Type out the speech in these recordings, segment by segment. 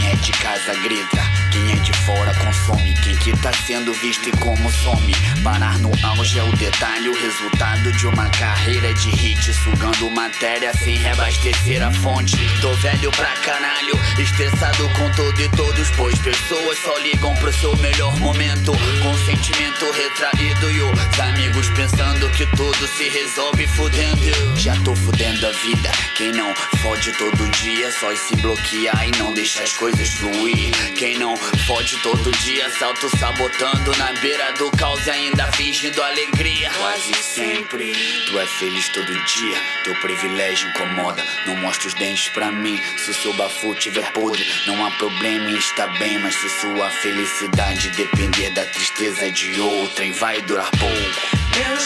Quem é de casa grita, quem é de fora consome. Quem que tá sendo visto e como some. Parar no auge é o detalhe, o resultado de uma carreira de hit. Sugando matéria sem reabastecer a fonte. Tô velho pra caralho, estressado com tudo e todos, pois pessoas só ligam pro seu melhor momento. Com sentimento retraído e os amigos pensando que tudo se resolve fudendo. Já tô fudendo a vida, quem não fode todo dia só se bloquear e não deixa as coisas fluir. Quem não fode todo dia se auto-sabotando na beira do caos e ainda fingindo alegria. Quase sempre tu é feliz todo dia, teu privilégio incomoda. Não mostra os dentes pra mim, se o seu bafu tiver podre não há problema em estar bem. Mas se sua felicidade depender da tristeza de outrem, vai durar pouco. Meus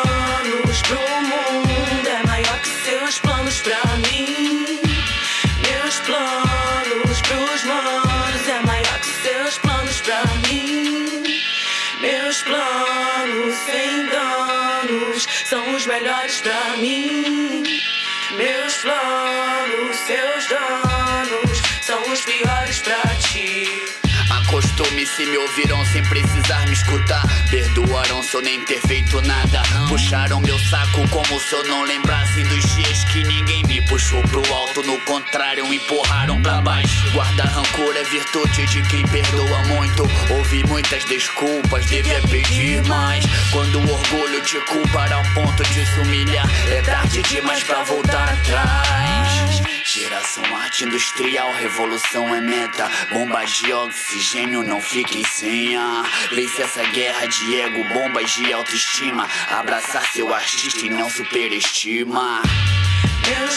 planos pro mundo é maior que seus planos pra mim. Meus planos pros manos é maior que seus planos pra mim. Meus planos sem danos são os melhores pra mim. Meus planos, seus danos são os piores pra ti. Acostume se me ouviram sem precisar me escutar. Perdoaram se eu nem ter feito nada. Puxaram meu saco como se eu não lembrasse dos dias que ninguém me puxou pro alto. No contrário, me empurraram pra baixo. Guardar rancor é virtude de quem perdoa muito. Ouvi muitas desculpas, devia pedir mais. Quando o orgulho te culpar ao ponto de se humilhar, é tarde demais pra voltar atrás. Geração arte industrial, revolução é meta. Bombas de oxigênio não fiquem sem ar. Vence essa guerra de ego, bombas de autoestima. Abraçar seu artista e não superestima. Meus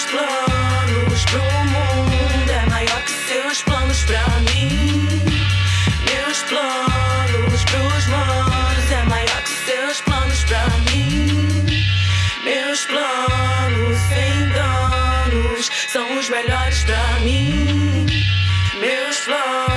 planos pro mundo é maior que seus planos pra mim. Meus planos pros manos é maior que seus planos pra mim. Meus planos sem danos são os melhores pra mim. Meus planos